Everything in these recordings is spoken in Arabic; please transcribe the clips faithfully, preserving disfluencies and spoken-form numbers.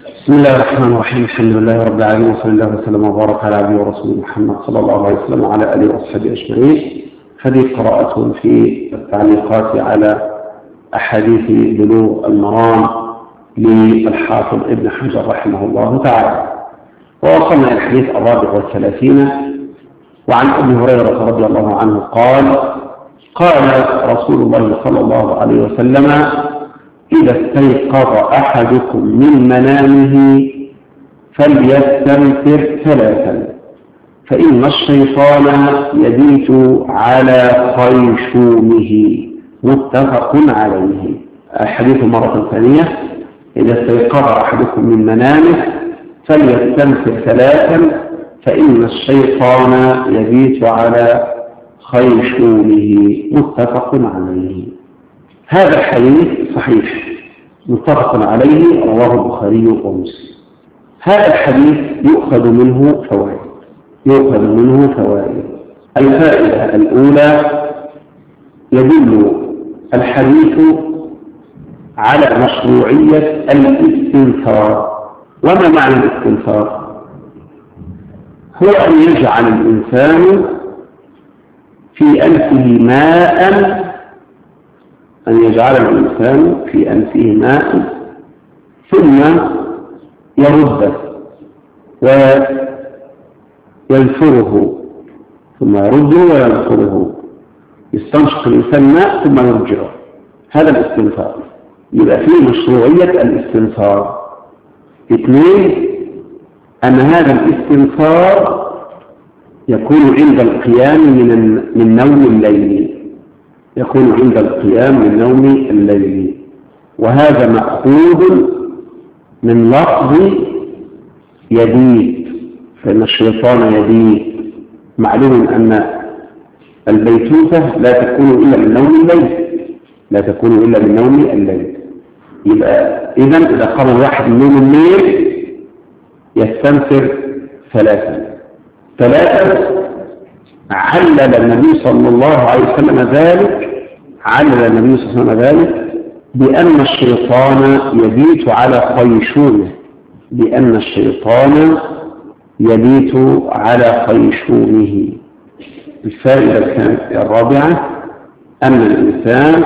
بسم الله الرحمن الرحيم. الحمد لله رب العالمين، وصلى الله وسلم وبارك على عبده ورسوله محمد صلى الله عليه وسلم وعلى اله واصحابه اجمعين. هذه قراءة في التعليقات على احاديث بلوغ المرام للحافظ ابن حجر رحمه الله تعالى. ووصلنا الى الحديث الرابع والثلاثين، وعن ابي هريرة رضي الله عنه قال: قال رسول الله صلى الله عليه وسلم: إذا استيقظ أحدكم من منامه فليستنفر ثلاثا، فإن الشيطان يبيت على خيشومه. متفق عليه. الحديث مرة ثانية: إذا استيقظ أحدكم من منامه فليستنفر ثلاثا، فإن الشيطان يبيت على خيشومه. متفق عليه. هذا الحديث صحيح متفق عليه، رواه البخاري ومسلم. هذا الحديث يؤخذ منه فوائد يؤخذ منه فوائد الفائدة الأولى: يدل الحديث على مشروعية الاستنثار. وما معنى الاستنثار؟ هو أن يجعل الإنسان في أنفه ماء أن يجعل الإنسان في أنفه ماء ثم يرده وينثره ثم يرده وينثره. يستنشق الإنسان ماء ثم يرجعه. هذا الاستنثار. يبقى فيه مشروعية الاستنثار. اثنين: أن هذا الاستنثار يكون عند القيام من من نوم الليل يكون عند القيام من نوم الليل وهذا مأخوذ من لفظ يبيت، فإن الشيطان يبيت. معلوم أن البيتوتة لا تكون إلا من نوم الليل لا تكون إلا من نوم الليل يبقى إذن إذا قام الواحد من نوم الليل يستنفر ثلاثا ثلاثا علل النبي صلى الله عليه وسلم ذلك علل النبي صلى الله عليه وسلم ذلك بأن الشيطان يبيت على خيشومه بأن الشيطان يبيت على خيشومه. الفائدة الرابعة: أن الإنسان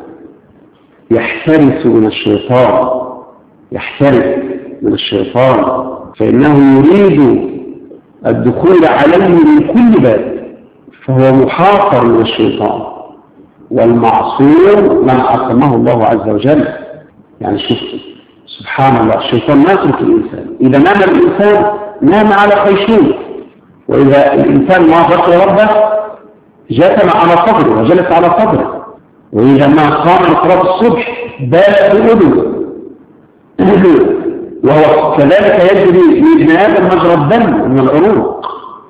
يحترس من الشيطان يحترس من الشيطان فإنه يريد الدخول عليه من كل باب، فهو محاصر من الشيطان، والمعصوم من عصمه الله عز وجل. يعني شوف سبحان الله، الشيطان ما يترك الإنسان. إذا نام الإنسان نام على خيشومه، وإذا الإنسان ما ذكر ربه جثم على صدره وجلس على صدره، وإذا ما قام لصلاة الصبح بات بأذنه وهو كذلك يجري لابن آدم مجرى الدم من العروق.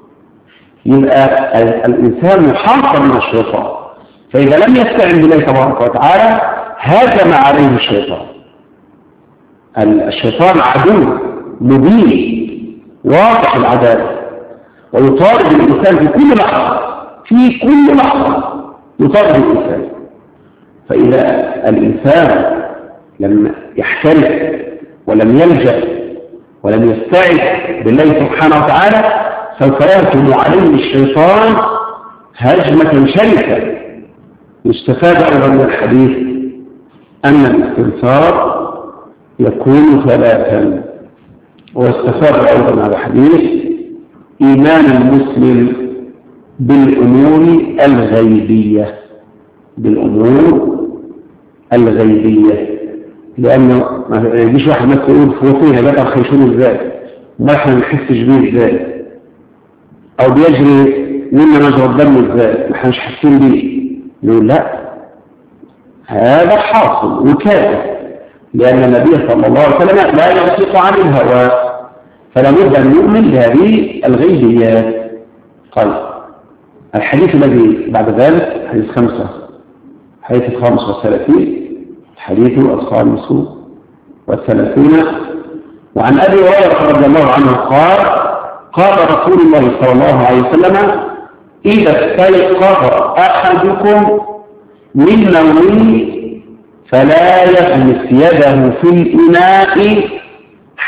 يبقى الإنسان محاصر من الشيطان، فإذا لم يستعن بالله تبارك وتعالى هاجم عليه الشيطان. الشيطان عدو مبين واضح العداوة، ويطارد الإنسان في كل لحظة في كل لحظة يطارد الإنسان. فإذا الإنسان لم يحترس ولم يلجأ ولم يستعد بالله سبحانه وتعالى سوف يهجم عليه الشيطان هجمة شرسة. يستفاد أيضا من الحديث أن الاستنثار يكون ثلاثا. واستفاد أيضا من الحديث إيمان المسلم بالأمور الغيبية بالأمور الغيبية لأنه ما يجيش واحد مثل يقول فوقيها جات الخيشوم ازاي، ما احنا نحسش بيه ازاي، او بيجري منا مجرى الدم ازاي، ما احنا مش حاسين بيه. نقول لا، هذا حاصل وكافر، لأن النبي صلى الله عليه وسلم لا ينطق عن الهوى، فلا بد أن نؤمن بهذه الغيبيات. قال الحديث الذي بعد ذلك حديث خمسة حديث الخامس والثلاثين الحديث الخامس والثلاثون وعن أبي هريرة رضي الله عنه قال: قال رسول الله صلى الله عليه وسلم: إذا استيقظ أحدكم من نومه فلا يغمس يده في الإناء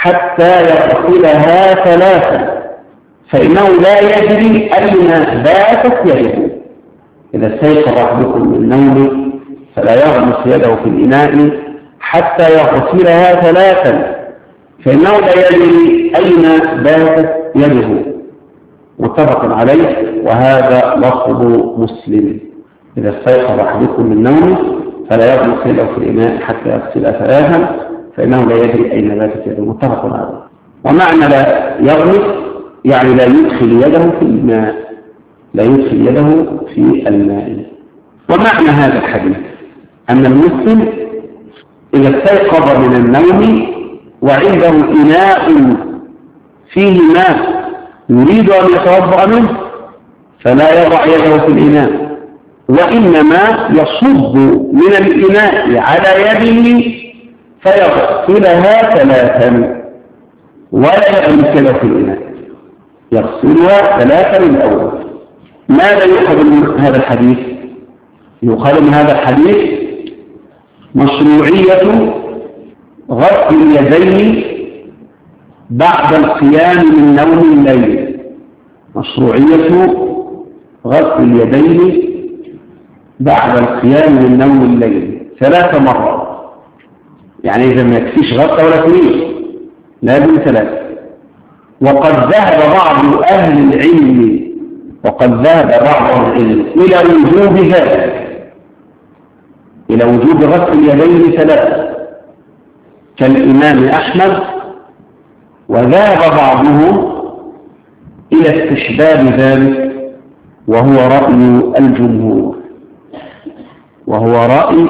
حتى يغسلها ثلاثا فإنه لا يدري أين باتت يده. إذا استيقظ أحدكم من نومه فلا يغمس يده في الإناء حتى يغسلها ثلاثا فإنه لا يدري أين باتت يده. متفق عليه، وهذا لفظ مسلم. إذا استيقظ أحدكم من نومه فلا يغمس يده في الإناء حتى يغسلها ثلاثا فإنه لا يدري أين باتت يده. متفق عليه. ومعنى لا يغمس يعني لا يدخل يده في الماء، لا يدخل يده في الماء. ومعنى هذا الحديث أن المسلم إذا استيقظ من النوم وعنده إناء فيه ماء يريد أن يتوضأ منه فلا يضع يده في الإناء، وإنما يصب من الإناء على يده فيغسلها ثلاثا ولا يغمس يده في الإناء، يغسلها ثلاثا الأول. ماذا يؤخذ من هذا الحديث؟ يؤخذ من هذا الحديث مشروعية غسل اليدين بعد القيام من نوم الليل. مشروعية غسل اليدين بعد القيام من نوم الليل ثلاث مرات. يعني إذا ما يكفيش غسل ولا اثنين، لازم ثلاثة. وقد ذهب بعض أهل العلم وقد ذهب بعض أهل العلم إلى وجوب ذلك، إلى وجوب غسل اليدين ثلاثة كالإمام أحمد، وذهب بعضهم إلى استحباب ذلك وهو رأي الجمهور وهو رأي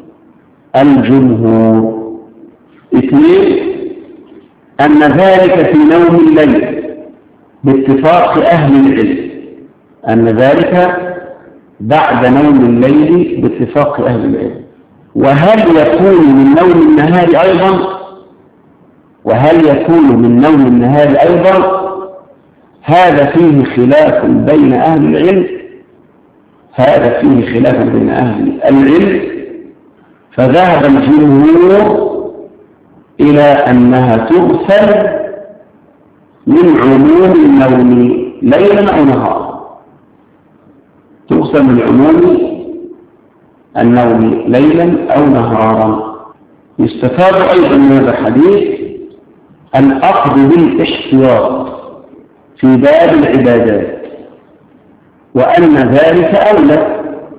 الجمهور اثنين أن ذلك في نوم الليل باتفاق أهل العلم، أن ذلك بعد نوم الليل باتفاق أهل العلم. وهل يكون من نوم النهار أيضا؟ وهل يكون من نوم النهار أيضا؟ هذا فيه خلاف بين أهل العلم، هذا فيه خلاف بين أهل العلم. فذهب الجمهور إلى أنها تغسل من عموم النوم ليلا أو نهارا، تغسل من عموم النوم ليلا أو نهارا. يستفاد أيضا من هذا الحديث الأخذ بالاحتياط في باب العبادات، وأن ذلك أولى،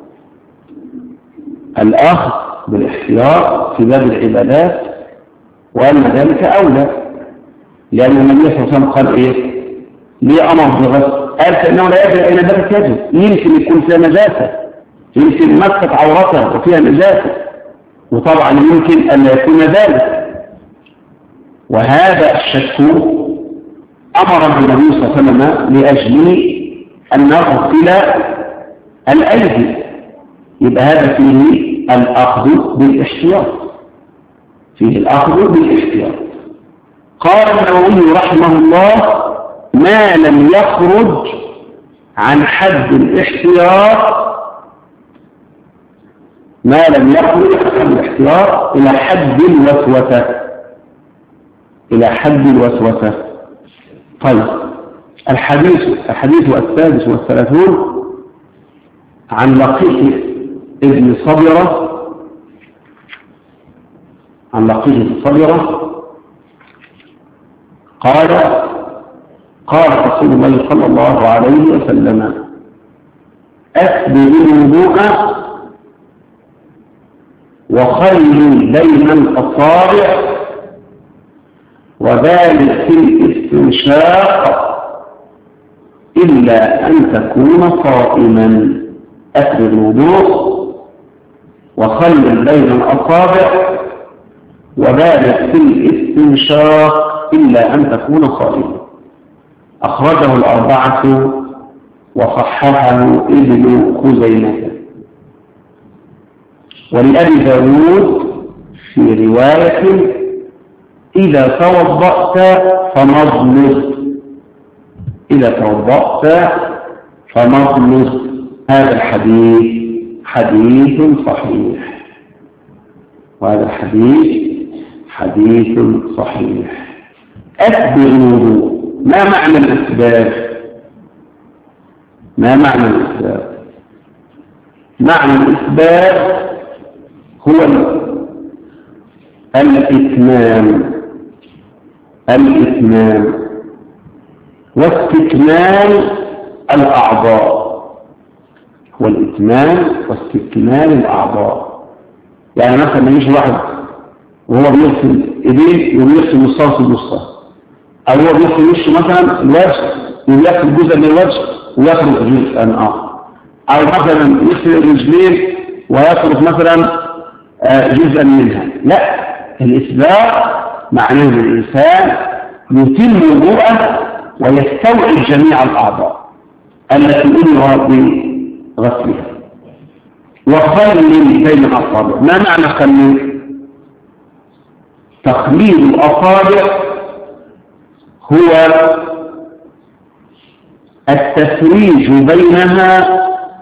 الأخذ بالاحتياط في باب العبادات وأن ذلك أولى، لأن النبي صلى الله عليه وسلم قال إيه؟ ليه أمر بغسل؟ قال فإنه لا يدري أين باتت يده، يمكن يكون فيها نجاسة، يمكن مست عورته وفيها نجاسة، وطبعا يمكن أن يكون ذلك. وهذا الشك أمر النبي صلى الله عليه وسلم لأجل أن نغسل الأيدي، يبقى هذا فيه الأخذ بالاحتياط، فيه الأخذ بالاحتياط. قال النووي رحمه الله: ما لم يخرج عن حد الاحتياط، ما لم يخرج عن حد الاحتياط إلى حد الوسوسة، إلى حد الوسوسة. طيب، الحديث الحديث السادس والثلاثون عن لقيط ابن صبرة، عن لقيط ابن صبرة قال: قال رسول الله صلى الله عليه وسلم: أسبغ الوضوء وخلل بين الأصابع وذلك في الاستنشاق إلا أن تكون صائما. أسبغ الوضوء وخلل بين الأصابع وذلك في الاستنشاق إلا أن تكون صائما. أخرجه الأربعة وصححه ابن خزيمة. ولأبي داود في رواية: إذا توضأت فمضمض، إذا توضأت فمضمض. هذا الحديث حديث صحيح، وهذا الحديث حديث صحيح. أسبغ الوضوء. ما معنى الإسباغ؟ ما معنى الإسباغ؟ معنى الإسباغ هو الإتمام الإتمام واستكمال الأعضاء، والإتمام واستكمال الأعضاء. يعني مثلا ما يجي واحد وهو بيغسل إيديه وبيغسل نصها في نصها، أو هو بيغسل وشه مثلا الوجه ويغسل جزء من الوجه ويخرج جزءا آخر، أو مثلا يغسل الرجلين ويخرج مثلا جزءا منها. لا، الإسباغ معناه أن الإنسان يتم وضوءه ويستوعب جميع الأعضاء التي أمر بغسلها. وخلل بين الأصابع. ما معنى خلل؟ تخليل الأصابع هو التفريج بينها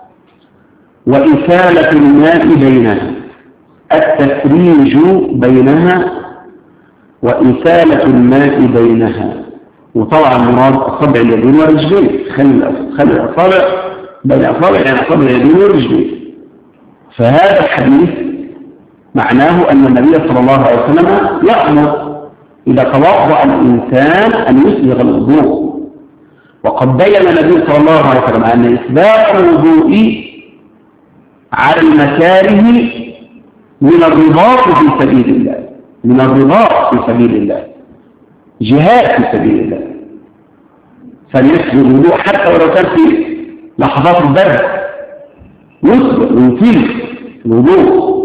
وإسالة الماء بينها. التفريج بينها وإسالة الماء بينها. وطبعا مراد أصابع اليدين والرجلين، خلي الأصابع بين أصابع يعني أصابع اليدين والرجلين. فهذا الحديث معناه أن النبي صلى الله عليه وسلم يأمر إذا توضأ الإنسان أن يسبغ الوضوء. وقد بين النبي صلى الله عليه وسلم أن إسباغ الوضوء على المكاره من الرباط في سبيل الله، من الرباط في سبيل الله، جهاد في سبيل الله. فليسبغ الوضوء حتى ولو كان في لحظات البرد، يسبغ ويطيل الوضوء.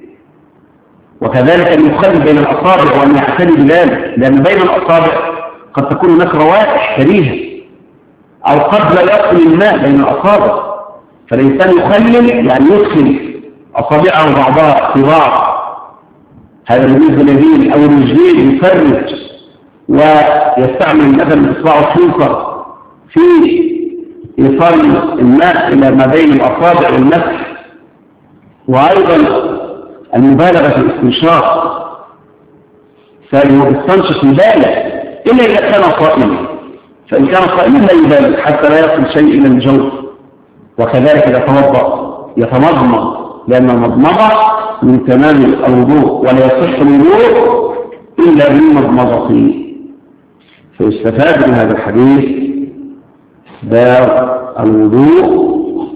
وكذلك أن يخلي بين الأصابع وأن يعتني بذلك، لأن بين الأصابع قد تكون هناك روائح كريهة، أو قد لا يصل الماء بين الأصابع، فالإنسان يخلل يعني يدخل أصابعه بعضها في بعض. هذا بالنسبة لليدين أو الرجلين، يفرج ويستعمل مثلا إصبعه اليسرى في إيصال الماء إلى ما بين الأصابع والمسح. وأيضا المبالغة في الاستنشاق، فهو يستنشق يبالغ إلا إذا كان صائما، فإن كان صائما لا يبالغ حتى لا يصل شيء إلى الجوف. وكذلك إذا توضأ يتمضمض، لأن المضمضة من تمام الوضوء، ولا يصح الوضوء إلا بالمضمضة. فيستفاد من هذا الحديث إسباغ الوضوء،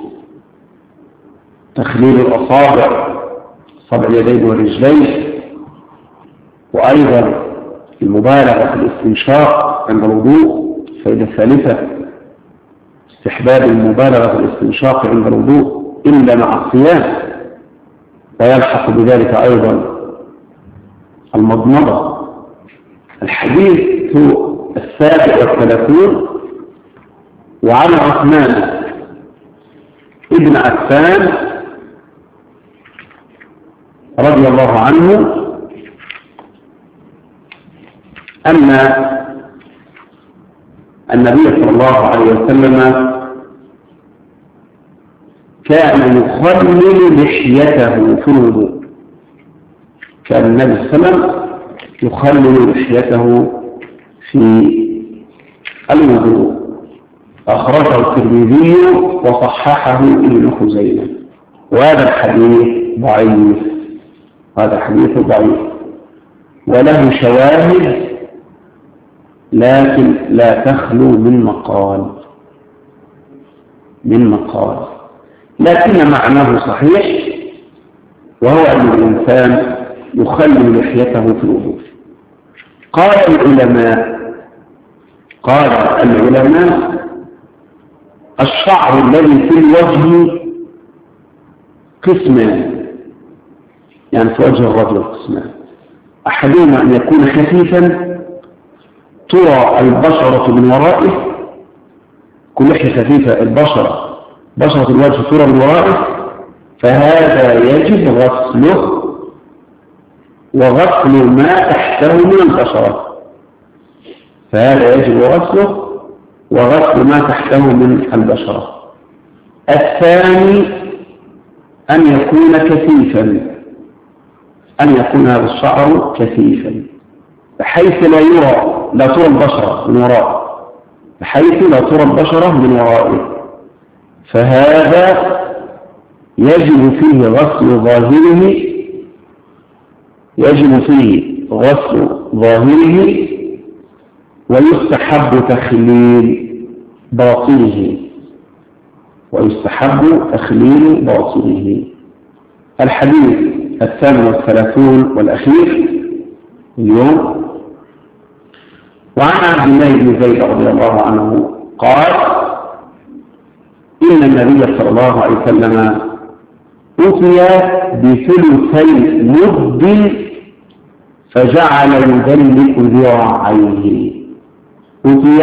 تخليل الأصابع، أصابع اليدين والرجلين، وأيضا المبالغة في الاستنشاق عند الوضوء. فإذا الثالثة استحباب المبالغة في الاستنشاق عند الوضوء إلا مع الصيام، ويلحق بذلك أيضا المضمضة. الحديث السابع والثلاثون: وعن عثمان ابن عفان رضي الله عنه أن النبي صلى الله عليه وسلم كان يخلل لحيته في الوضوء. كان النبي صلى الله عليه وسلم يخلل لحيته في الوضوء. أخرجه الترمذي وصححه ابن خزيمة. وهذا الحديث ضعيف، هذا حديث ضعيف وله شواهد، لكن لا تخلو من مقال من مقال لكن معناه صحيح، وهو أن الإنسان يخلل لحيته في الوضوء. قال العلماء قال العلماء الشعر الذي في الوجه قسمان، يعني في وجه الرجل قسمان: أحدهما أن يكون خفيفا ترى البشرة من ورائه، كل لحية خفيفة البشرة بشرة الوجه ترى من ورائه، فهذا يجب غسله وغسل ما تحته من البشرة فهذا يجب غسله وغسل ما تحته من البشرة. الثاني أن يكون كثيفا، أن يكون هذا الشعر كثيفا، بحيث لا يرى لا ترى البشرة من وراءه، بحيث لا ترى البشرة من ورائه، فهذا يجب فيه غسل ظاهره يجب فيه غسل ظاهره ويستحب تخليل باطنه ويستحب تخليل باطنه. الحديث الثامن والثلاثون والأخير اليوم، وعن عبد الله بن زيد رضي الله عنه قال: إن النبي صلى الله عليه وسلم أتي بثلثي مد فجعل يدلك ذراعيه. أتي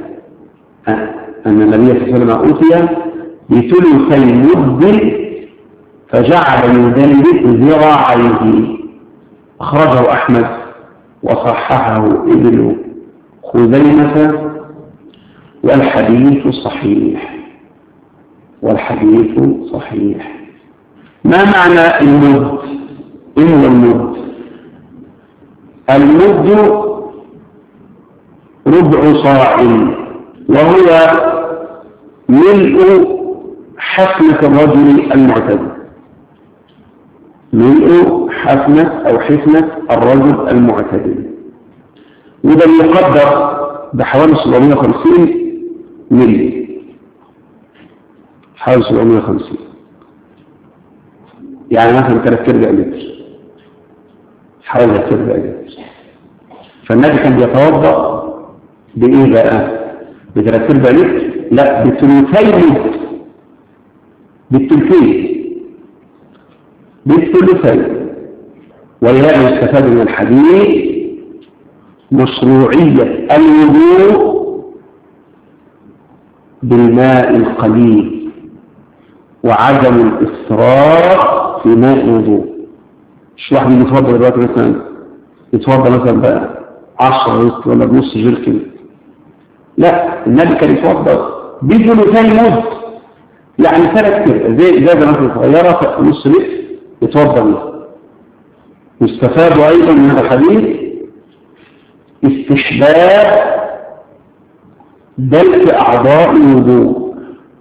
أن النبي صلى الله عليه وسلم أتي بثلثي مد فجعل يدلك ذراعيه. أخرجه أحمد وصححه ابن خزيمة والحديث صحيح والحديث صحيح. ما معنى المد؟ إيه هو المد؟ المد ربع صاع، وهو ملء حفنة الرجل المعتدل، ملء حفنة أو حفنة الرجل المعتدل، وده يقدر بحوالي سبعمائة وخمسين ملي، حوالي سبعمائة وخمسين، يعني مثلا ثلاث ارباع لتر، حوالي ثلاث ارباع لتر. فالنبي كان بيتوضا بايه بقى؟ بثلاث ارباع لتر؟ لا، بثلثي لتر، بالثلثين، بالثلثين. ولهذا يستفاد من الحديث مشروعية الوضوء بالماء القليل وعدم الإسراف في ماء الوضوء. مش واحد يتوضا دلوقتي مثلا يتوضا مثلا بقى عشرة لتر ولا بنص جركن، لا، النبي كان يتوضا بثلثي مد، يعني ثلاث كده زي ازازه مثلا صغيره نص لتر يتوضا بيها. يستفاد ايضا من هذا الحديث استحباب دلك اعضاء الوضوء،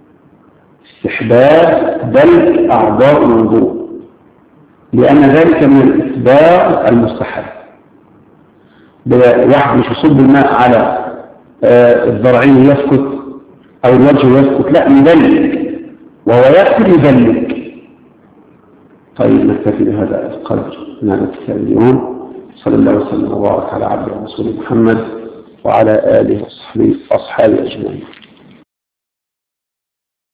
استحباب دلك اعضاء الوضوء، لان ذلك من الاسباغ المستحب. واحد مش يصب الماء على الذراعين يسكت او الوجه يسكت، لا، يدلك وهو يأكل يدلك. طيب نكتفي بهذا القدر من هذا الكتاب اليوم. صلى الله وسلم وبارك على عبده ورسوله محمد وعلى آله وصحبه أصحابه أجمعين.